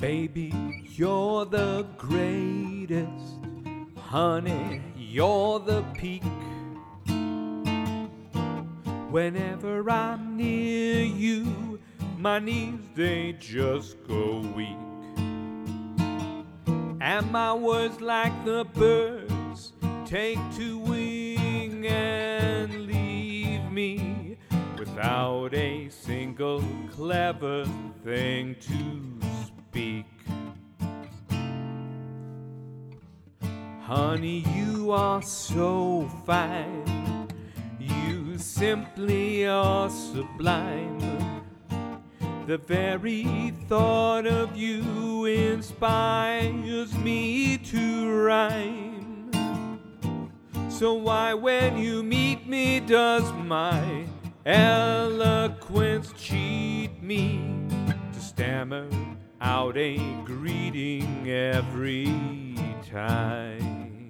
Baby, you're the greatest. Honey, you're the peak. Whenever I'm near you, my knees, they just go weak. And my words, like the birds, take to wing and leave me without a single clever thing to speak. Honey, you are so fine, you simply are sublime. The very thought of you inspires me to rhyme. So why, when you meet me, does my eloquence cheat me to stammer out a greeting every time?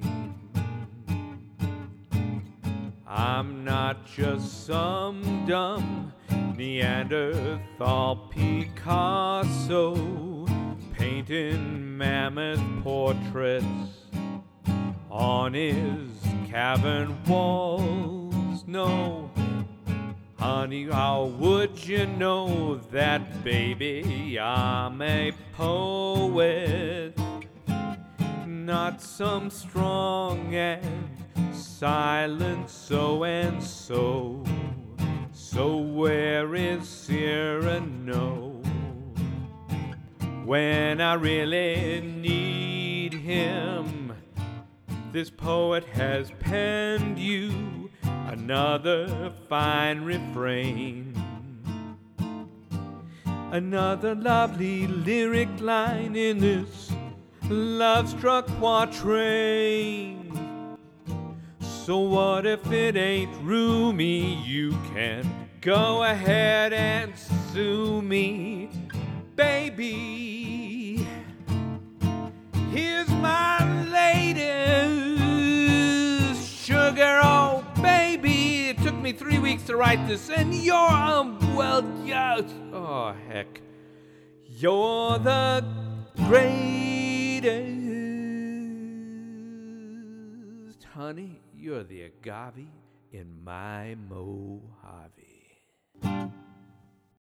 I'm not just some dumb Neanderthal Picasso painting mammoth portraits on his cavern walls. No, honey, how would you know that, baby? I'm a poet, not some strong and silent so-and-so. So where is Cyrano when I really need him? This poet has penned you another fine refrain, another lovely lyric line in this love-struck quatrain. So what if it ain't roomy? You can go ahead and sue me, baby. Here's my latest sugar, oh baby. It took me 3 weeks to write this, and you're well, yes. Oh heck, you're the greatest, honey. You're the agave in my Mojave.